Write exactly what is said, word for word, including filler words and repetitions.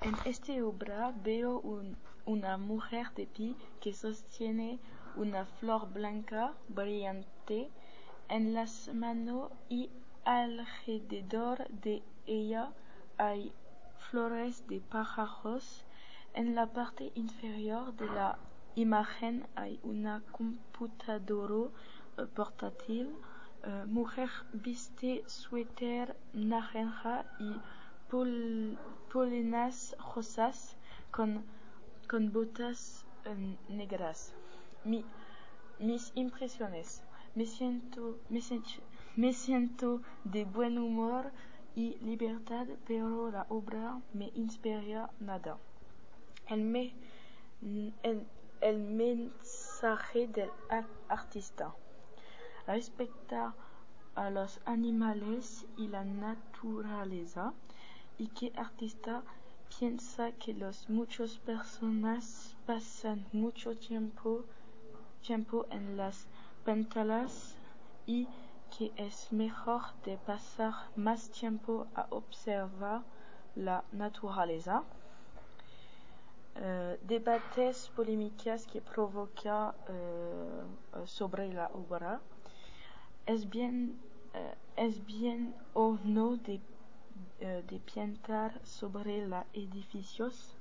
En esta obra veo un, una mujer de pie que sostiene una flor blanca brillante en las manos y alrededor de ella hay flores de pájaros. En la parte inferior de la imagen hay una computadora uh, portátil. Uh, mujer viste suéter naranja y pol polenas rosas con, con botas uh, negras. Mi, mis impresiones. Me siento, me, siento, me siento de buen humor y libertad, pero la obra me inspira nada. El, me, el, el mensaje del artista respecta a los animales y la naturaleza, y que artista piensa que las muchas personas pasan mucho tiempo, tiempo en las pantallas y que es mejor de pasar más tiempo a observar la naturaleza. Uh, debates polémicas que provoca uh, sobre la obra. ¿Es bien, uh, es bien o no de, uh, de pintar sobre los edificios?